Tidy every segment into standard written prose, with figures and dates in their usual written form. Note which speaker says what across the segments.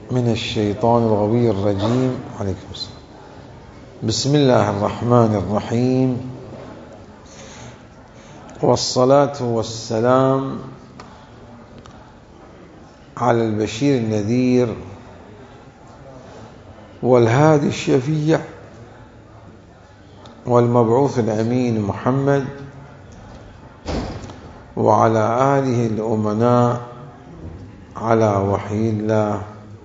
Speaker 1: من الشيطان الغوي الرجيم. عليكم السلام. بسم الله الرحمن الرحيم، والصلاة والسلام على البشير النذير والهادي الشفيع والمبعوث الأمين محمد، وعلى آله الأمناء على وحي الله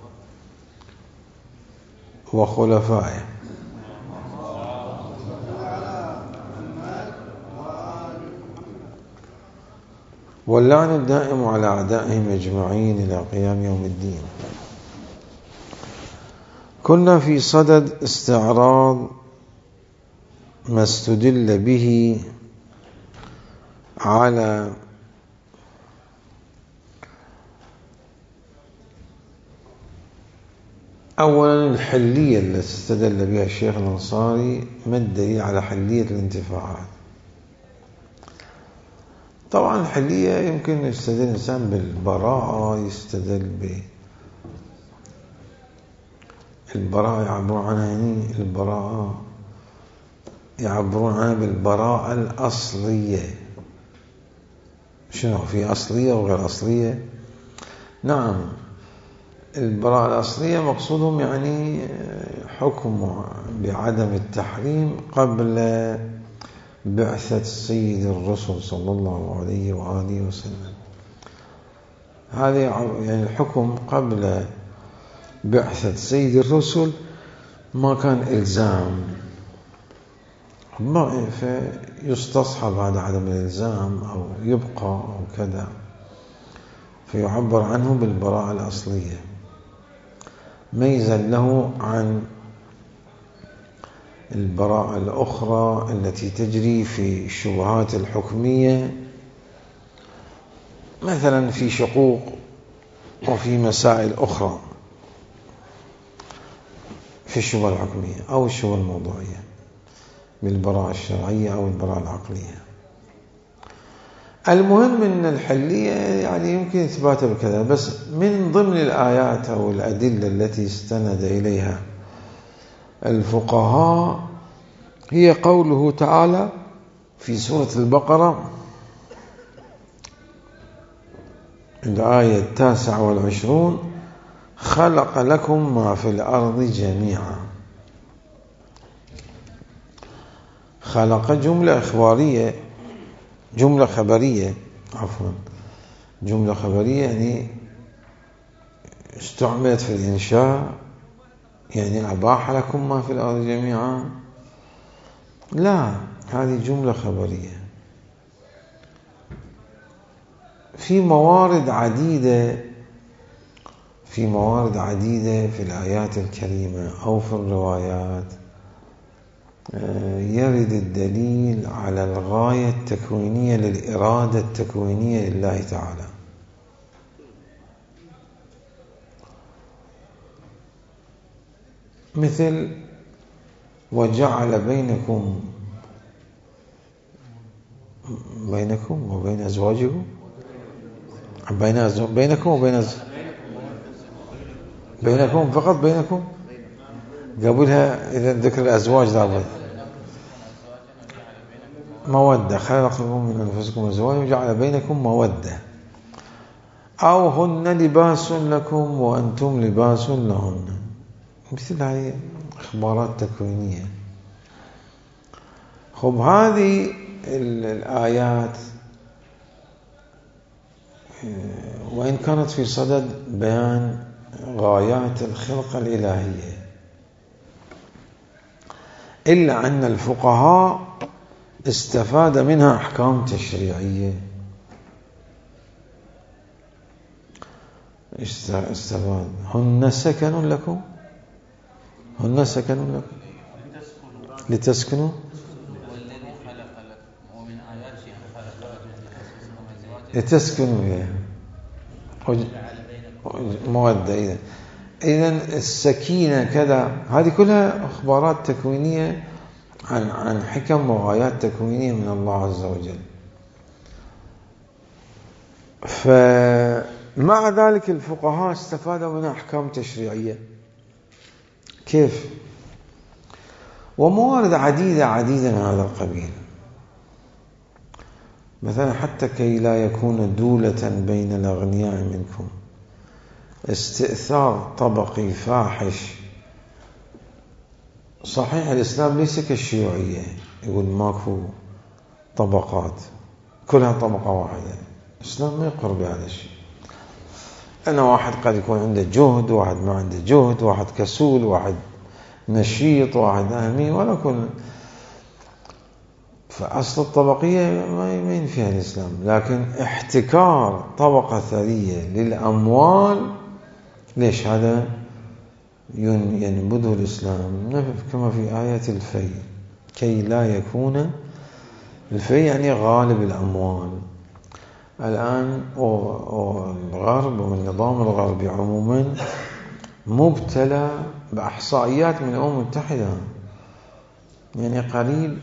Speaker 1: وخلفائه، واللعن الدائم على أعدائهم أجمعين إلى قيام يوم الدين. كنا في صدد استعراض ما استدل به على أولا الحلية التي استدل بها الشيخ الأنصاري. ما الدليل على حلية الانتفاعات؟ طبعا الحلية يمكن يستدل الإنسان بالبراءة، يستدل بالبراءة يعبرون عنها، يعني البراءة يعبرون عنها بالبراءة الأصلية. شنو في أصلية وغير أصلية؟ نعم، البراءة الأصلية مقصودهم يعني حكم بعدم التحريم قبل بعثة سيد الرسل صلى الله عليه وآله وسلم. هذا يعني الحكم قبل بعثة سيد الرسل ما كان إلزام، فيستصحب هذا عدم الإلزام أو يبقى أو كذا، فيعبر عنه بالبراءة الأصلية ميزا له عن البراءة الأخرى التي تجري في الشبهات الحكمية، مثلا في شقوق وفي مسائل أخرى في الشبهة الحكمية أو الشبهة الموضوعية، بالبراءة الشرعية أو البراءة العقلية. المهم أن الحلية يعني يمكن إثباتها بكذا، بس من ضمن الآيات أو الأدلة التي استند إليها الفقهاء هي قوله تعالى في سورة البقرة الآية 29: خلق لكم ما في الأرض جميعا. خلق جملة إخبارية، جملة خبرية، جملة خبرية يعني استعملت في الإنشاء، يعني أباح لكم ما في الأرض جميعا؟ لا، هذه جملة خبرية. في موارد عديدة في الآيات الكريمة أو في الروايات يرد الدليل على الغاية التكوينية للإرادة التكوينية لله تعالى. مثل وجعل بينكم وبين أزواجكم، بينكم فقط، بينكم قبلها إذا ذكر الأزواج لابد مودة. خلق لكم من أنفسكم أزواجا وجعل بينكم مودة. أو هن لباس لكم وأنتم لباس لهن. مثل هذه إخبارات تكوينية. خب هذه الآيات وإن كانت في صدد بيان غايات الخلقة الإلهية، إلا أن الفقهاء استفاد منها أحكام تشريعية. استفاد هن سكن لكم لتسكنوا، لتسكنوا مودة. إذن السكينة كذا، هذه كلها أخبارات تكوينية عن حكم وغايات تكوينية من الله عز وجل. مع ذلك الفقهاء استفادوا منها أحكام تشريعية. كيف؟ وموارد عديدة من هذا القبيل. مثلا حتى كي لا يكون دولة بين الأغنياء منكم، استئثار طبقي فاحش. صحيح الإسلام ليس كالشيوعية يقول ماكو طبقات كلها طبقة واحدة، الإسلام ما يقر بهذا الشيء. أنا واحد قد يكون عنده جهد، واحد ما عنده جهد، واحد كسول، واحد نشيط، واحد أهمي، ولا كل. فأصل الطبقية ما ينفيها الإسلام، لكن احتكار طبقة ثرية للأموال ليش هذا ينبذه الإسلام؟ كما في آية الفي، كي لا يكون الفي يعني غالب الأموال. الآن الغرب والنظام الغربي عموما مبتلى بإحصائيات من الأمم المتحدة، يعني قريب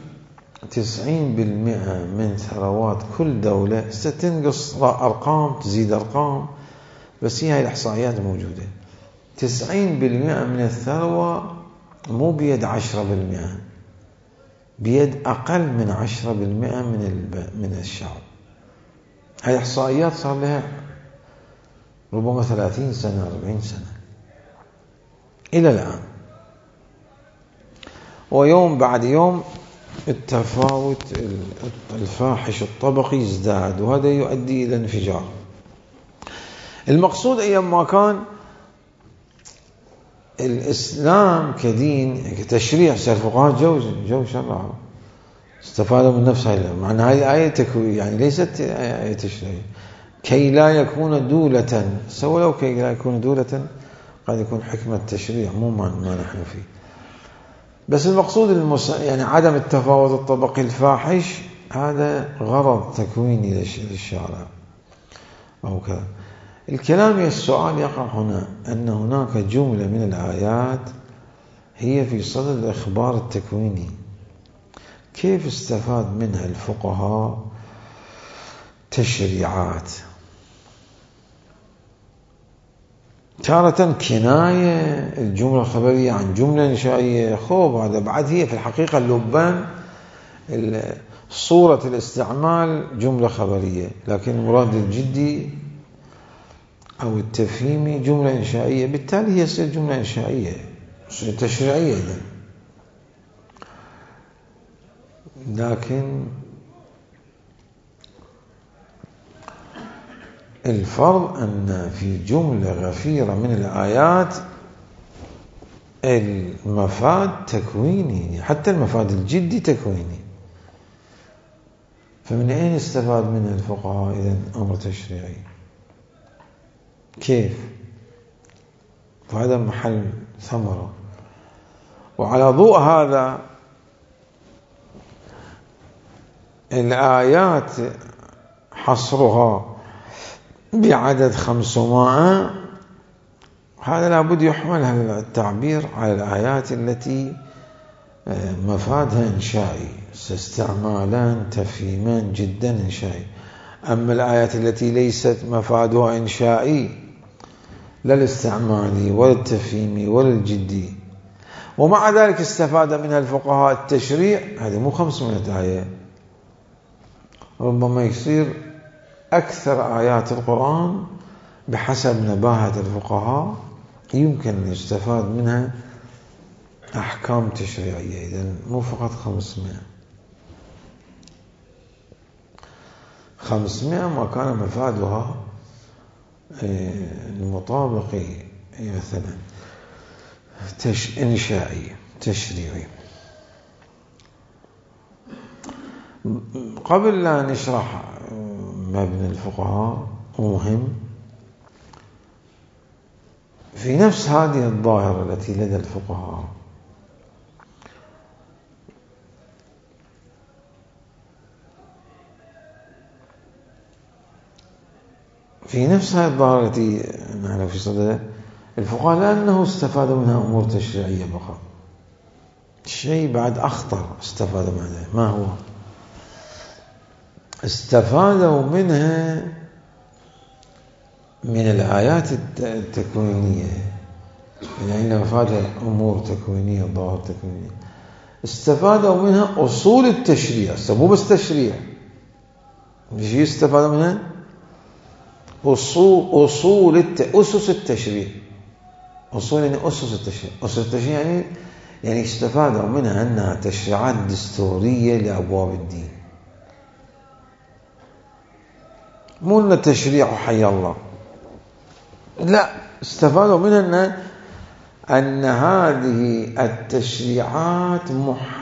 Speaker 1: 90% من ثروات كل دولة ستنقص أرقام تزيد أرقام، بس هي الإحصائيات موجودة. 90% من الثروة مو بيد 10%، بيد أقل من 10% من الشعب. هاي إحصائيات صار لها ربما 30 سنة 40 سنة إلى الآن، ويوم بعد يوم التفاوت الفاحش الطبقي يزداد، وهذا يؤدي إلى انفجار. المقصود أيام ما كان الإسلام كدين كتشريع، الفقهاء جو شرعوا استفادوا من نفس هاي، مع أن هذه آية تكوين يعني ليست آية تشريع. كي لا يكون دولة، سوى لو كي لا يكون دولة قد يكون حكمة تشريع مو ما نحن فيه، بس المقصود يعني عدم التفاوت الطبقي الفاحش، هذا غرض تكويني للشارع أو كذا. الكلام السؤال يقع هنا أن هناك جملة من الآيات هي في صدد الإخبار التكويني، كيف استفاد منها الفقهاء تشريعات؟ تارة كناية الجملة الخبرية عن جملة إنشائية، هذا بعد هي في الحقيقة اللبان صورة الاستعمال جملة خبرية، لكن المراد الجدي أو التفهيمي جملة إنشائية، بالتالي هي تصير جملة إنشائية تشريعية إذن. لكن الفرض أن في جملة غفيرة من الآيات المفاد تكويني، حتى المفاد الجدي تكويني، فمن أين استفاد منها الفقهاء إذن أمر تشريعي؟ كيف؟ فهذا محل ثمرة. وعلى ضوء هذا الآيات حصرها بعدد 500، هذا لابد يحمل هذا التعبير على الآيات التي مفادها إنشائي، استعمالان تفهيمان جدا إنشائي. أما الآيات التي ليست مفادها إنشائي، لا الاستعمالي ولا التفهيمي ولا الجدي، ومع ذلك استفاد منها الفقهاء التشريع، هذه مو 500 آية، ربما يصير أكثر آيات القرآن بحسب نباهة الفقهاء يمكن أن يستفاد منها أحكام تشريعية، إذن مو فقط 500 ما كان مفادها المطابق مثلا إنشائي تشريعي. قبل لا نشرح مبنى الفقهاء مهم، في نفس هذه الظاهرة التي لدى الفقهاء في نفس هذه الظاهرة التي نحن في صدد الفقهاء، لأنه استفادوا منها أمور تشريعية فقط، شيء بعد أخطر استفادوا منها. ما هو؟ استفادوا منها من الآيات التكوينية، يعني أفادها أمور تكوينية، ظواهر تكوينية، استفادوا منها أصول التشريع، مو بس تشريع، مش استفادوا منها أسس التشريع. أصول يعني أسس التشريع. أسس التشريع يعني استفادوا منها أنها تشريعات دستورية لأبواب الدين، مو أن تشريع حي الله، لا، استفادوا منها أن هذه التشريعات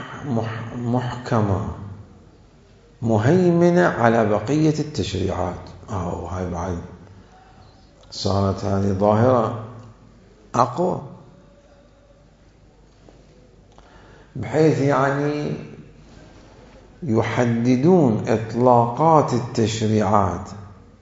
Speaker 1: محكمة مهيمنة على بقية التشريعات. هاي بعد صارت هذه ظاهرة أقوى، بحيث يعني يحددون إطلاقات التشريعات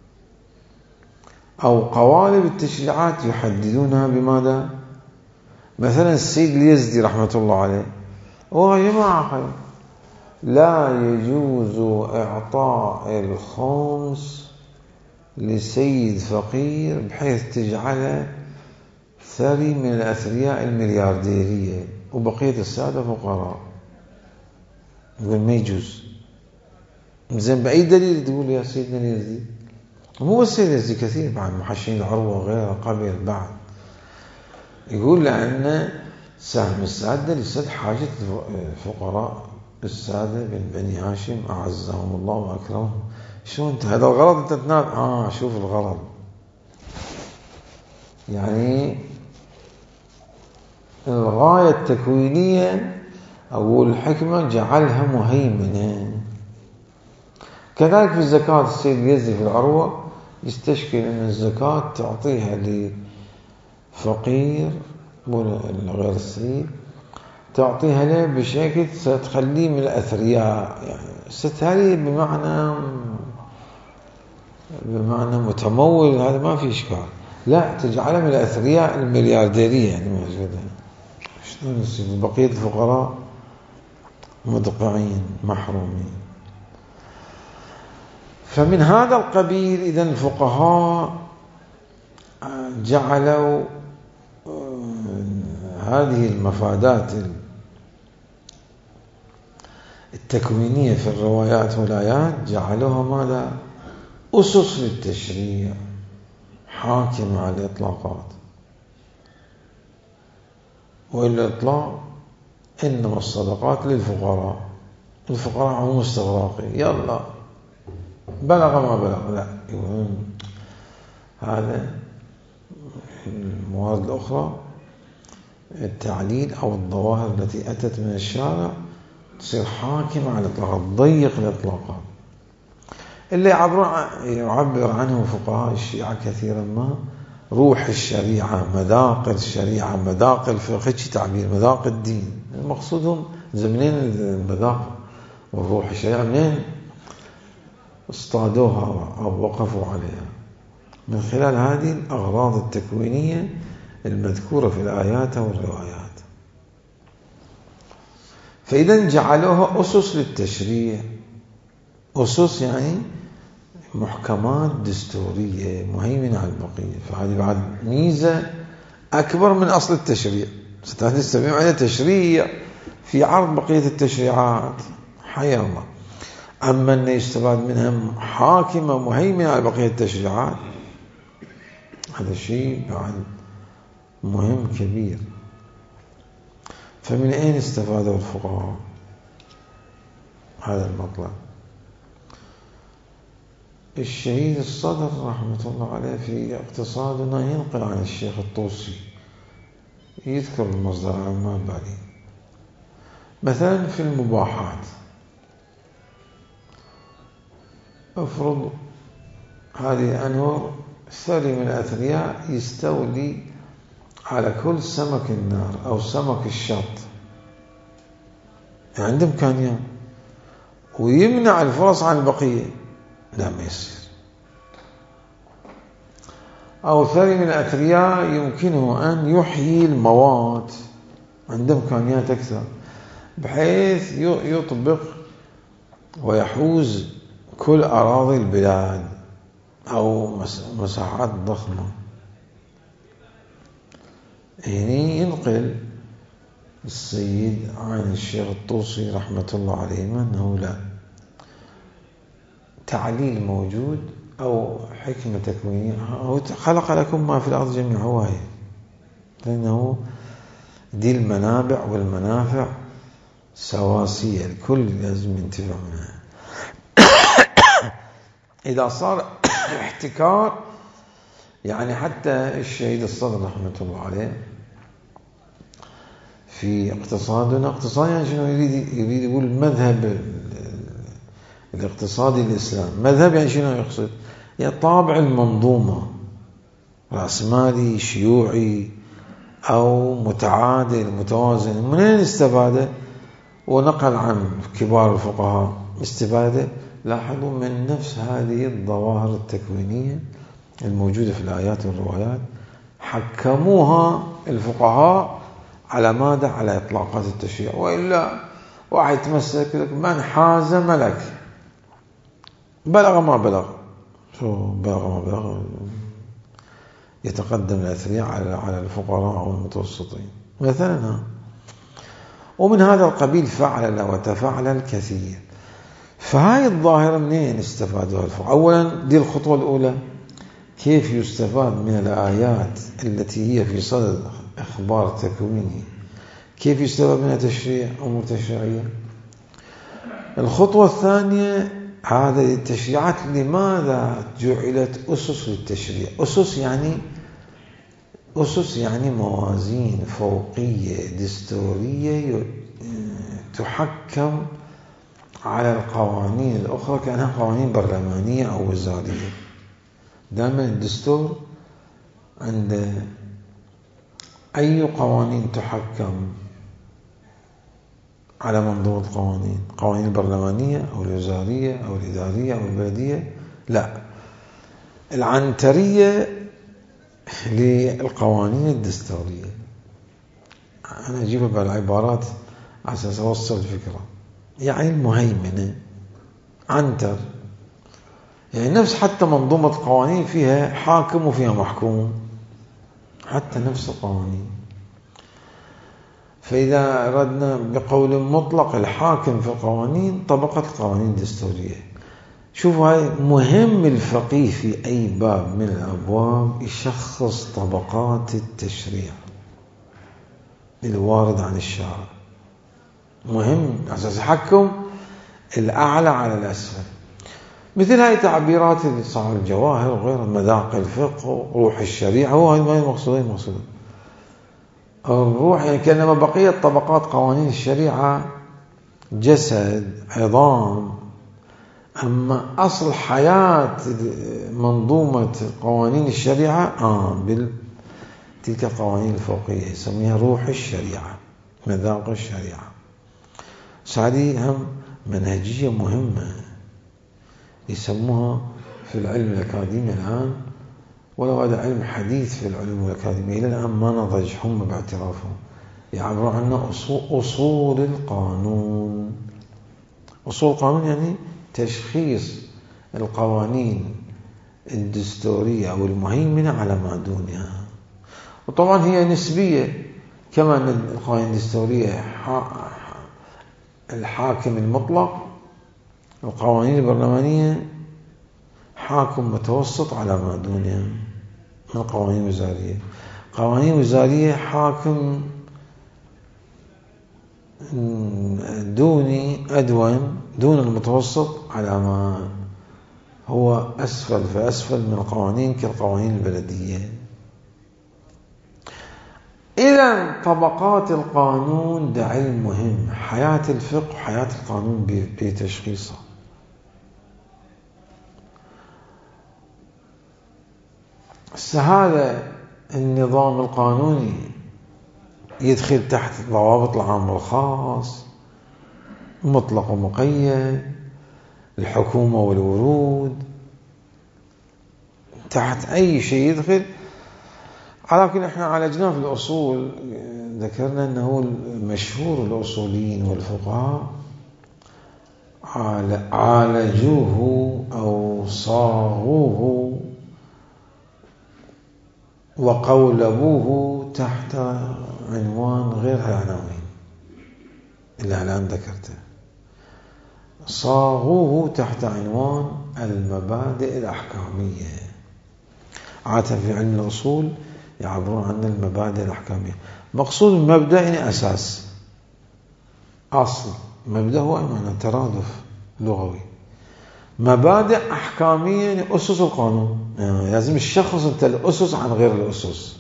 Speaker 1: أو قوالب التشريعات، يحددونها بماذا؟ مثلا السيد اليزدي رحمة الله عليه، يا جماعة لا يجوز إعطاء الخمس لسيد فقير بحيث تجعله ثري من الأثرياء المليارديرية وبقية السادة فقراء. يقول ما يجوز. زين بأي دليل تقول يا سيدنا اليزدي؟ مو بس السيد اليزدي، كثير بعد محشين العروة وغيره قبل بعد. يقول لأن سهم السادة لسد حاجة الفقراء السادة من بني هاشم أعزهم الله وأكرمهم. شو أنت هذا الغرض أنت تنال؟ شوف الغرض، يعني الغاية التكوينية أو الحكمة جعلها مهيمنة. كذلك في الزكاة، السيد اليزدي في العروة يستشكل أن الزكاة تعطيها لفقير غير السيد، تعطيها له بشكل ستخليه من الأثرياء، يعني ستهلي بمعنى متمول، هذا ما في إشكال، لا تجعله من الأثرياء المليارديرية، يعني موجودة. شلون يصير بقية الفقراء مدقعين محرومين؟ فمن هذا القبيل إذا الفقهاء جعلوا هذه المفادات التكوينية في الروايات والآيات، جعلوها ماذا؟ أسس للتشريع حاكمة على الإطلاقات. والإطلاق إنما الصدقات للفقراء، الفقراء عموم استغراقي، يلا بلغ ما بلغ، لا، يقولون هذا الموارد الأخرى التعليل أو الظواهر التي أتت من الشارع تصير حاكمة على الإطلاقات، تضيق الإطلاقات. اللي يعبر عنه فقهاء الشيعة كثيرا ما روح الشريعة، مذاق الشريعة، مذاق الفقه، تعبير مذاق الدين. المقصودهم زمنين المذاق والروح الشريعة منين اصطادوها أو وقفوا عليها؟ من خلال هذه الأغراض التكوينية المذكورة في الآيات والروايات. فإذا جعلوها أسس للتشريع، أسس يعني محكمات دستورية مهيمنة على البقية. فهذه بعد ميزة أكبر من أصل التشريع، ستستمع على تشريع في عرض بقية التشريعات، حيا الله. أما أن يستفاد منها حاكمة مهيمنة على بقية التشريعات، هذا شيء بعد مهم كبير. فمن أين استفادوا الفقهاء هذا المطلب؟ الشهيد الصدر رحمة الله عليه في اقتصادنا ينقل عن الشيخ الطوسي، يذكر المصدر عن ما بالي. مثلا في المباحات، افرض هذه أنور ثري من الأثرياء يستولي على كل سمك النار أو سمك الشط، يعني عنده إمكانيات، ويمنع الفرص عن البقية، لا ما يصير. أو ثري من الأثرياء يمكنه أن يحيي الموات، عنده إمكانيات أكثر، بحيث يطبق ويحوز كل أراضي البلاد، أو مساحات ضخمة. هنا ينقل السيد عن الشيخ الطوسي رحمة الله عليه أنه لا، تعليل موجود أو حكمة تكوينية، أو خلق لكم ما في الأرض جميعا، هو لأنه دي المنابع والمنافع سواسية، الكل لازم ينتفع منها. إذا صار احتكار، يعني حتى الشهيد الصدر رحمة الله عليه في اقتصادنا، اقتصاد يعني شنو يريد يقول المذهب الاقتصادي الإسلام. مذهب يعني شنو يقصد؟ يعني طابع المنظومة، رأسمالي شيوعي أو متعادل متوازن. منين استفاده؟ ونقل عن كبار الفقهاء استفاده، لاحظوا من نفس هذه الظواهر التكوينية الموجودة في الآيات والروايات، حكموها الفقهاء على ماذا؟ على إطلاقات التشريع. وإلا واحد يتمسك لك من حاز ملك، بلغ ما بلغ، شو بلغ ما بلغ، يتقدم الأثرياء على الفقراء أو المتوسطين مثلا. ومن هذا القبيل فعل وتفعل الكثير. فهاي الظاهرة منين استفادها الفقهاء؟ أولا دي الخطوة الأولى، كيف يستفاد من الآيات التي هي في صدد إخبار تكويني، كيف يستفاد منها تشريع أمور تشريعية. الخطوة الثانية، هذه التشريعات لماذا جعلت أسس للتشريع؟ أسس يعني موازين فوقية دستورية تحكم على القوانين الأخرى كأنها قوانين برلمانية أو وزارية. دائما الدستور عند أي قوانين تحكم على منظومة قوانين البرلمانية أو الوزارية أو الإدارية أو البلدية؟ لا، العنترية للقوانين الدستورية. أنا أجيبها بالعبارات على أساس أوصل الفكرة. يعني المهيمنة عنتر، يعني نفس حتى منظومة القوانين فيها حاكم وفيها محكوم، حتى نفس القوانين. فإذا أردنا بقول مطلق الحاكم في القوانين طبقت القوانين الدستورية. شوفوا، هاي مهم الفقيه في أي باب من الأبواب يشخص طبقات التشريع الوارد عن الشارع، مهم أساس يحكم الأعلى على الأسفل. مثل هاي تعبيرات صاحب الجواهر وغيرها، مذاق الفقه وروح الشريعة، هو هاي المقصودين. الروح يعني كأنما بقية طبقات قوانين الشريعة جسد عظام، أما أصل حياة منظومة قوانين الشريعة تلك القوانين الفوقية يسميها روح الشريعة، مذاق الشريعة. هذه هم منهجية مهمة يسموها في العلم الأكاديمي الآن، ولو هذا علم حديث في العلوم الأكاديمية إلى الآن ما نضج هم باعترافهم، يعبرون عنه أصول القانون. أصول القانون يعني تشخيص القوانين الدستورية أو المهيمنة على ما دونها. وطبعا هي نسبية، كما أن القوانين الدستورية الحاكم المطلق، القوانين البرلمانية حاكم متوسط على ما دونها من قوانين وزارية. قوانين وزارية حاكم دون المتوسط على ما هو أسفل فأسفل من القوانين كالقوانين البلدية. إذا طبقات القانون ده علم مهم، حياة الفقه حياة القانون بتشخيصها. هذا النظام القانوني يدخل تحت ضوابط العام والخاص، مطلق ومقيد، الحكومة والورود، تحت أي شيء يدخل. لكن احنا عالجناه في الأصول، ذكرنا أنه المشهور الأصوليين والفقهاء عالجوه أو صاغوه وقولبوه تحت عنوان غير العناوين اللي الآن ذكرته، صاغوه تحت عنوان المبادئ الأحكامية. عادة في علم الأصول يعبرون عن المبادئ الأحكامية. مقصود المبدأ يعني أساس، أصل. مبدأ هو معنى ترادف لغوي. مبادئ أحكامية يعني أسس القانون، يعني لازم الشخص أنت الأسس عن غير الأسس.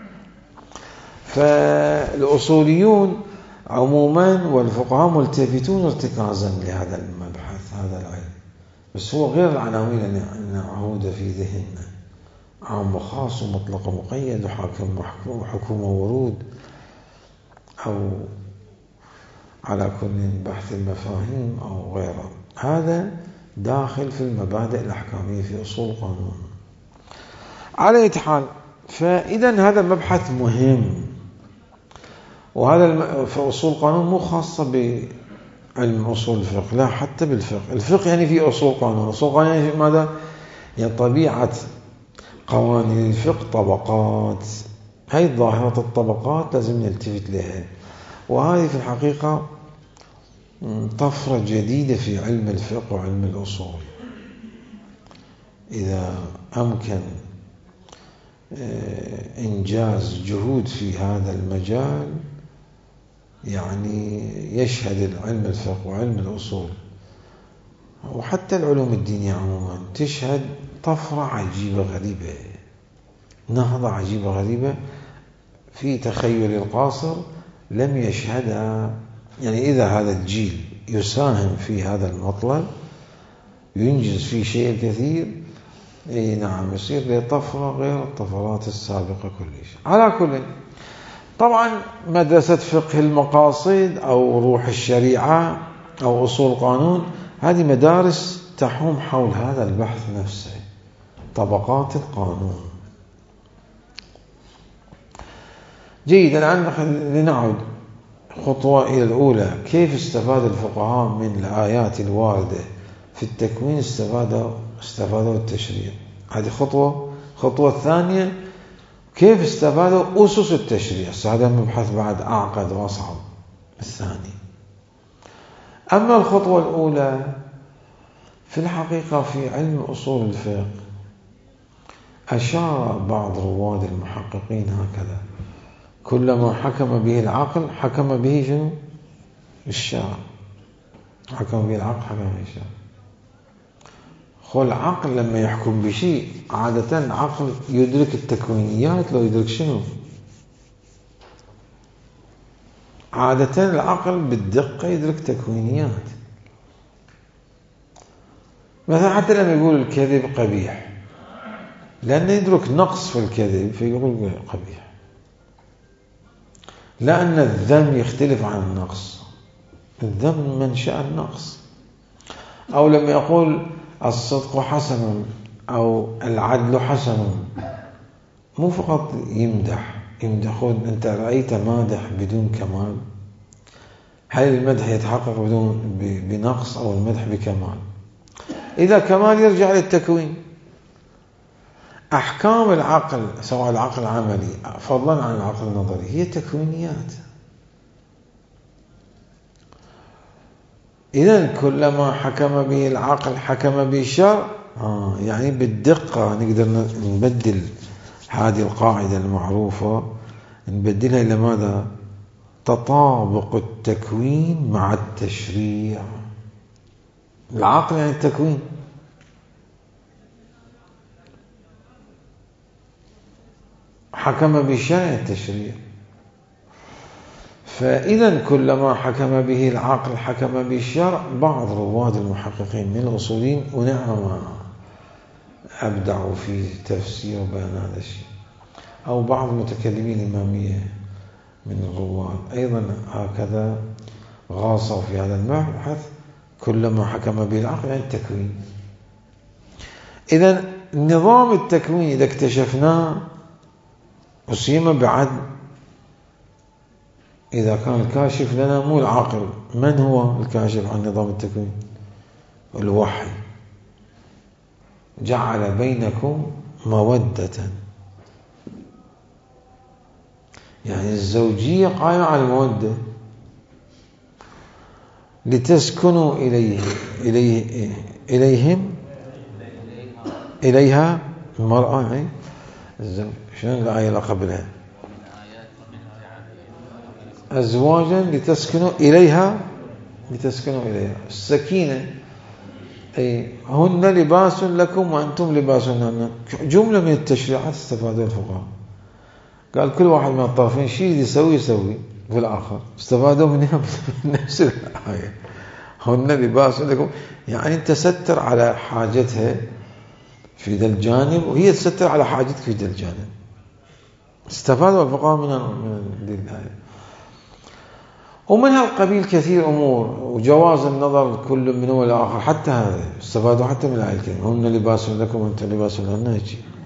Speaker 1: فالأصوليون عموما والفقهاء ملتفتون ارتكازا لهذا المبحث، هذا العلم، بس هو غير العناوين اللي نعود في ذهننا، عام وخاص ومطلق ومقيد وحاكم وحكومة ورود، أو على كل بحث المفاهيم أو غيره. هذا داخل في المبادئ الأحكامية في أصول القانون. على أي حال، فإذا هذا مبحث مهم، وهذا في أصول القانون مو خاصة بعلم أصول الفقه، لا، حتى بالفقه. الفقه يعني في أصول القانون. أصول القانون يعني ماذا؟ يعني طبيعة قوانين الفقه طبقات. هاي ظاهرة الطبقات لازم نلتفت لها، وهذه في الحقيقة طفرة جديدة في علم الفقه وعلم الأصول. إذا أمكن إنجاز جهود في هذا المجال، يعني يشهد علم الفقه وعلم الأصول وحتى العلوم الدينية عموما تشهد طفرة عجيبة غريبة، نهضة عجيبة غريبة في تخيل القاصر لم يشهدها. يعني إذا هذا الجيل يساهم في هذا المطلب ينجز فيه شيء كثير، أي نعم، يصير له طفرة غير الطفرات السابقة كلش. على كل، طبعا مدرسة فقه المقاصد أو روح الشريعة أو أصول القانون، هذه مدارس تحوم حول هذا البحث نفسه، طبقات القانون. جيد، الآن لنعود خطوة إلى الأولى. كيف استفاد الفقهاء من الآيات الواردة في التكوين؟ استفادوا التشريع. هذه خطوة الثانية، كيف استفادوا أسس التشريع؟ هذا مبحث بعد أعقد وأصعب الثاني. أما الخطوة الأولى، في الحقيقة في علم أصول الفقه أشار بعض رواد المحققين هكذا: كلما حكم به العقل حكم به شنو؟ الشرع. حكم به العقل حكم به الشرع. العقل لما يحكم بشيء، عادة العقل يدرك التكوينيات، لو يدرك شنو؟ عادة العقل بالدقة يدرك تكوينيات. مثلا حتى لما يقول الكذب قبيح، لأنه يدرك نقص في الكذب فيقول قبيح، لأن الذم يختلف عن النقص. الذم منشأ النقص. أو لما يقول الصدق حسن أو العدل حسن، مو فقط يمدح. أنت رأيت مادح بدون كمال؟ هل المدح يتحقق بنقص أو المدح بكمال؟ إذا كمال يرجع للتكوين. أحكام العقل، سواء العقل العملي فضلا عن العقل النظري، هي تكوينيات. إذن كلما حكم به العقل حكم به الشرع. يعني بالدقة نقدر نبدل هذه القاعدة المعروفة، نبدلها إلى ماذا؟ تطابق التكوين مع التشريع. العقل يعني التكوين، حكم بالشرع التشريع. فإذا كلما حكم به العقل حكم بالشرع. بعض رواد المحققين من الأصوليين ونعم أبدعوا في تفسير وبيان هذا الشيء، أو بعض المتكلمين الإمامية من الرواد أيضا هكذا غاصوا في هذا المبحث. كلما حكم به العقل يعني التكوين. إذا نظام التكوين إذا اكتشفناه أسيما بعد، إذا كان الكاشف لنا مو العقل، من هو الكاشف عن نظام التكوين؟ الوحي. جعل بينكم مودة يعني الزوجية قائمة على المودة. لتسكنوا إليها المرأة يعني شنو الآية اللي قبلها؟ أزواجا لتسكنوا إليها السكينة أي هن لباس لكم وأنتم لباس لهن. جملة من التشريعات استفادوا الفقهاء، قال كل واحد من الطرفين شيء يسوي في الآخر، استفادوا منها نفس الآية هن لباس لكم، يعني أنت ستر على حاجتها في ذا الجانب وهي تستر على حاجتك في ذا الجانب. استفادوا الفقهاء من الآية. ومن هالقبيل كثير أمور، وجواز النظر كل منه والآخر، حتى هذا استفادوا حتى من الآية الكريمة هن لباس لكم وأنتم لباس لهن.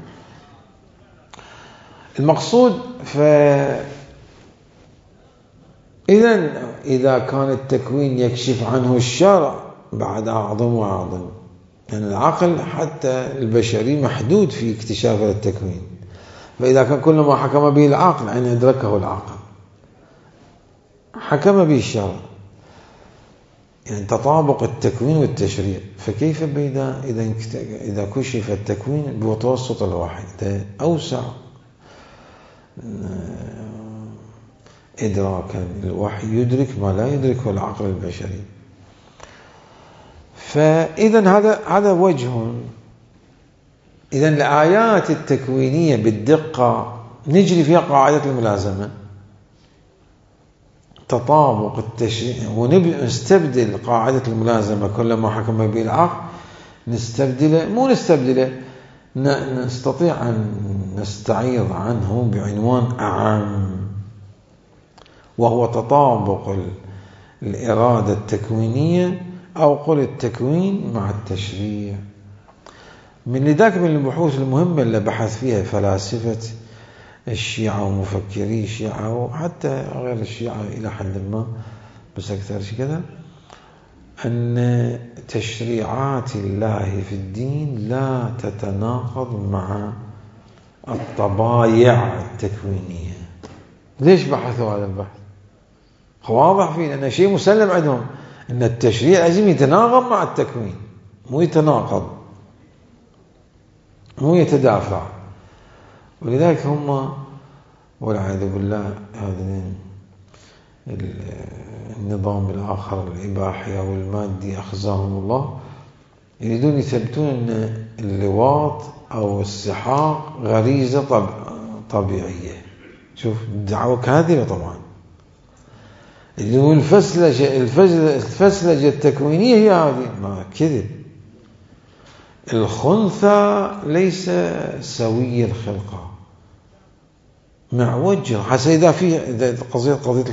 Speaker 1: المقصود إذا كان التكوين يكشف عنه الشرع بعد أعظم وأعظم، يعني العقل حتى البشري محدود في اكتشاف التكوين، فإذا كان كل ما حكم به العقل أن يدركه العقل حكم به الشرع، يعني تطابق التكوين والتشريع. فكيف إذا كشف التكوين بمتوسط الواحد أوسع إدراكا، الوحي يدرك ما لا يدركه العقل البشري. فإذا هذا وجه. إذا الآيات التكوينية بالدقة نجري فيها قاعدة الملازمة، تطابق التشريع، ونستبدل قاعدة الملازمة كل ما حكم به العقل نستبدله نستطيع أن نستعيض عنه بعنوان أعم، وهو تطابق الإرادة التكوينية أو قل التكوين مع التشريع. من لذلك من البحوث المهمة اللي بحث فيها فلاسفة الشيعة ومفكري الشيعة وحتى غير الشيعة إلى حد ما، بس أكثر شيء كذا، أن تشريعات الله في الدين لا تتناقض مع الطبايع التكوينية. ليش بحثوا هذا البحث؟ واضح فيه أن شيء مسلم عندهم أن التشريع لازم يتناغم مع التكوين، مو يتناقض مو يتدافع. ولذلك هم والعياذ بالله هذا النظام الآخر الإباحي أو المادي أخزاهم الله يريدون يثبتون أن اللواط أو السحاق غريزة طبيعية. شوف الدعوة كاذبة طبعا. الفسلجة التكوينية هي هذه، ما كذب. الخنثى ليس سوي الخلقة، معوج حتى إذا في قضية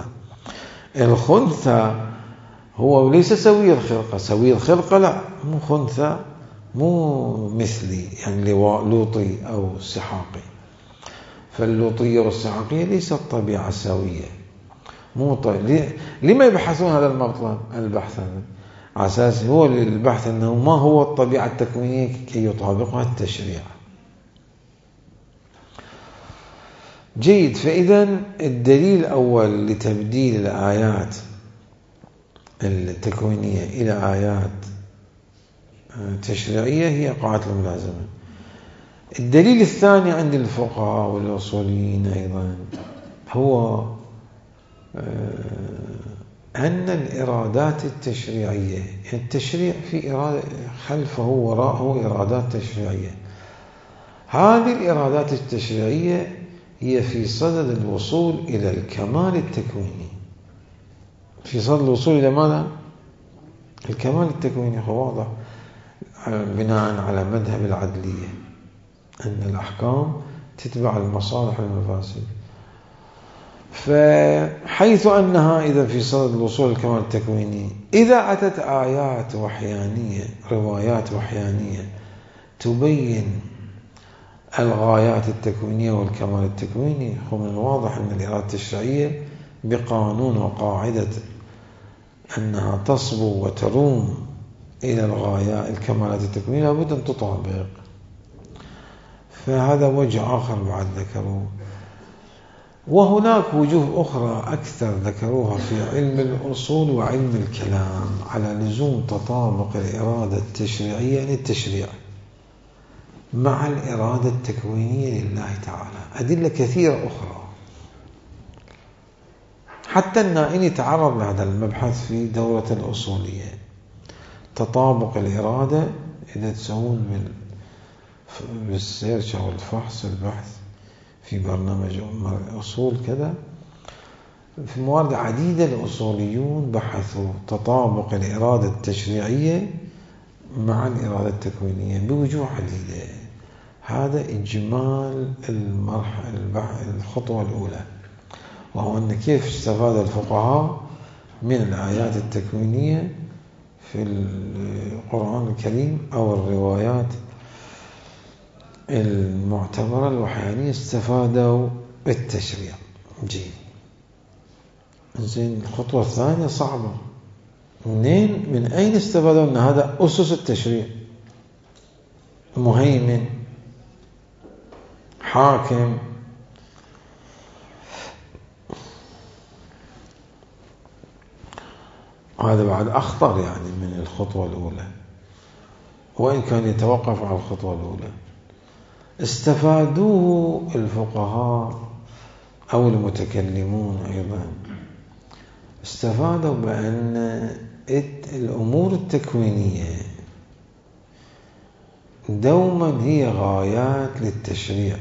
Speaker 1: الخنثى هو ليس سوي الخلقة. سوي الخلقة لا، مو خنثى، مو مثلي يعني لوطي أو سحاقي. فاللوطية والسحاقية ليست طبيعة سوية، مو لما يبحثون هذا البحث هذا؟ على أساس هو البحث أنه ما هو الطبيعة التكوينية كي يطابقها التشريع. جيد. فإذا الدليل الأول لتبديل الآيات التكوينية إلى آيات تشريعية هي قاعدة الملازمة. الدليل الثاني عند الفقهاء والأصوليين أيضا هو أن الإرادات التشريعية، التشريع في إرادة خلفه وراءه إرادات تشريعية. هذه الإرادات التشريعية هي في صدد الوصول إلى الكمال التكويني. في صدد الوصول إلى ماذا؟ الكمال التكويني. واضح بناء على مذهب العدلية أن الأحكام تتبع المصالح والمفاسد. فحيث أنها إذا في صدد الوصول الكمال التكويني، إذا أتت آيات وحيانية، روايات وحيانية تبين الغايات التكوينية والكمال التكويني، هو من الواضح أن الإرادة التشريعية بقانون وقاعدة أنها تصبو وتروم إلى الغايات الكمالات التكوينية لابد أن تطابق. فهذا وجه آخر بعد ذكره. وهناك وجوه أخرى أكثر ذكروها في علم الأصول وعلم الكلام على لزوم تطابق الإرادة التشريعية للتشريع مع الإرادة التكوينية لله تعالى. أدلة كثيرة أخرى، حتى النائني تعرض لهذا المبحث في دورة الأصولية. تطابق الإرادة إذا تسوون بالسيرش أو الفحص البحث في برنامج أصول كذا، في موارد عديدة الأصوليون بحثوا تطابق الإرادة التشريعية مع الإرادة التكوينية بوجوه عديدة. هذا إجمال الخطوة الأولى، وهو أن كيف استفاد الفقهاء من الآيات التكوينية في القرآن الكريم أو الروايات المعتبرة الوحيانية استفادوا بالتشريع. جيد. زين، الخطوة الثانية صعبة. من أين استفادوا أن هذا أسس التشريع؟ مهيمن، حاكم. هذا بعد أخطر يعني من الخطوة الأولى، وإن كان يتوقف على الخطوة الأولى. استفادوه الفقهاء أو المتكلمون أيضا، استفادوا بأن الأمور التكوينية دوما هي غايات للتشريع.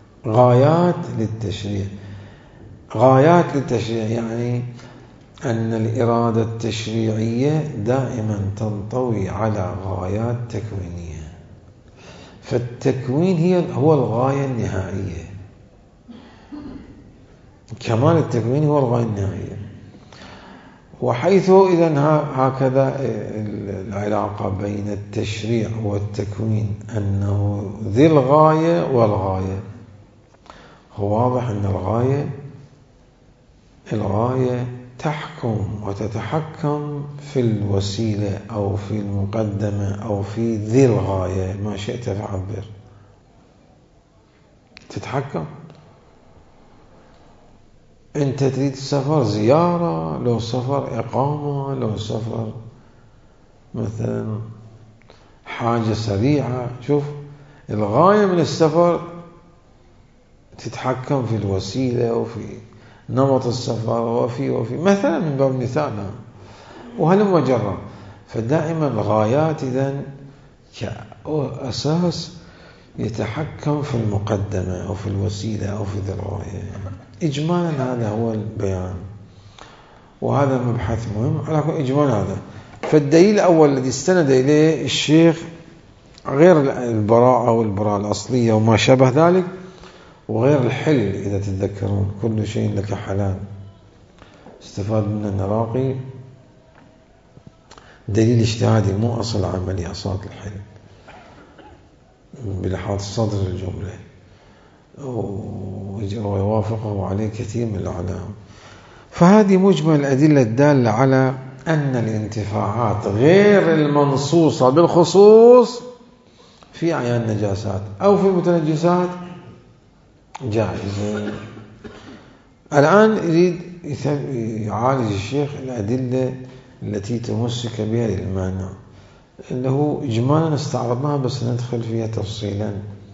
Speaker 1: غايات للتشريع يعني أن الإرادة التشريعية دائما تنطوي على غايات تكوينية، فالتكوين هو الغاية النهائية، كمال التكوين هو الغاية النهائية. وحيث إذن هكذا العلاقة بين التشريع والتكوين أنه ذي الغاية والغاية، هو واضح أن الغاية تحكم وتتحكم في الوسيلة أو في المقدمة أو في ذي الغاية، ما شئت فعبر، تتحكم. أنت تريد سفر زيارة، لو سفر إقامة، لو سفر مثلا حاجة سريعة، شوف الغاية من السفر تتحكم في الوسيلة وفي نمط السفر وفي مثلا من باب مثال، وهل مجرد. فدائما الغايات إذن كأساس يتحكم في المقدمة أو في الوسيلة أو في ذي الغاية. إجمالا هذا هو البيان، وهذا مبحث مهم على كل إجمال. هذا فالدليل الأول الذي استند إليه الشيخ غير البراءة والبراءة الأصلية وما شابه ذلك، وغير الحل إذا تتذكرون كل شيء لك حلال، استفاد من النراقي دليل اجتهادي مو أصل عملي، أصل الحل بلحاظ صدر الجملة، ويوافقه عليه كثير من العلماء. فهذه مجمل الأدلة الدالة على أن الانتفاعات غير المنصوصة بالخصوص في أعيان النجاسات أو في المتنجسات جائزة. الآن يريد يعالج الشيخ الأدلة التي تمسك بها للمانع، اللي هو إجمالا استعرضناها بس ندخل فيها تفصيلا،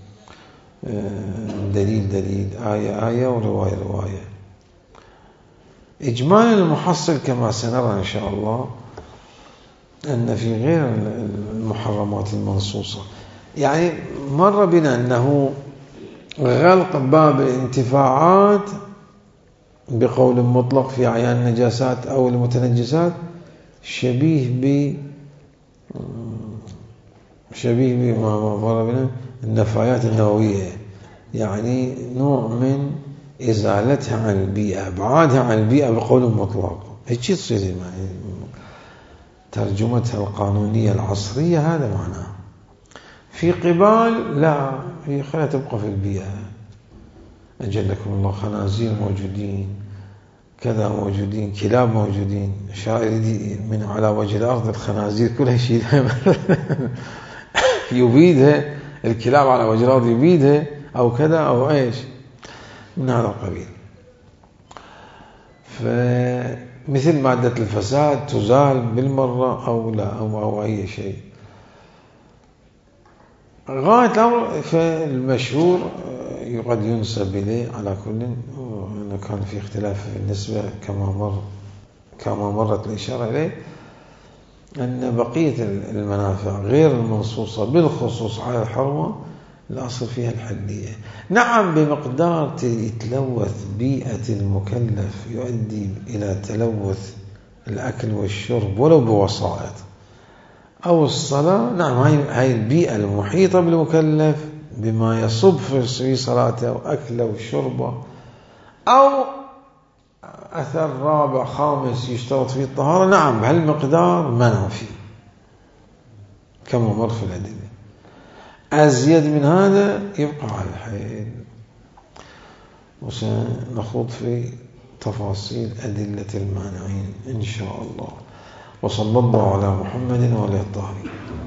Speaker 1: دليل آية ورواية. إجمالا المحصل كما سنرى إن شاء الله أن في غير المحرمات المنصوصة، يعني مر بنا أنه غلق باب الانتفاعات بقول مطلق في أعيان النجاسات أو المتنجسات شبيه بما مر بنا النفايات النووية، يعني نوع من إزالتها عن البيئة، إبعادها عن البيئة بقول مطلق. هيك تصير يعني ترجمتها القانونية العصرية هذا معناه. في قبال لا، هي خلها تبقى في البيئة، أجلكم الله خنازير موجودين، كذا موجودين، كلاب موجودين، شاعر من على وجه الأرض الخنازير كلها شيء يبيدها، الكلاب على وجه الأرض يبيدها أو كذا أو إيش من هذا القبيل. فمثل مادة الفساد تزال بالمرة أو لا أو أي شيء. غاية الأمر فالمشهور قد ينسب إليه على كل، وأنه كان في اختلاف في النسبة كما مرت الإشارة إليه، أن بقية المنافع غير المنصوصة بالخصوص على الحرمة الأصل فيها الحلية. نعم بمقدار يتلوث بيئة المكلف يؤدي إلى تلوث الأكل والشرب ولو بوسائط، أو الصلاة، نعم هاي البيئة المحيطة بالمكلف بما يصب في صلاته وأكله وشربه، أو أثر رابع خامس يشترط فيه الطهارة، نعم بهالمقدار منافي كما مر في الأدلة. أزيد من هذا يبقى على الحيل، وسنخوض في تفاصيل أدلة المانعين إن شاء الله. وصلى الله على محمد وعلى الطاهرين.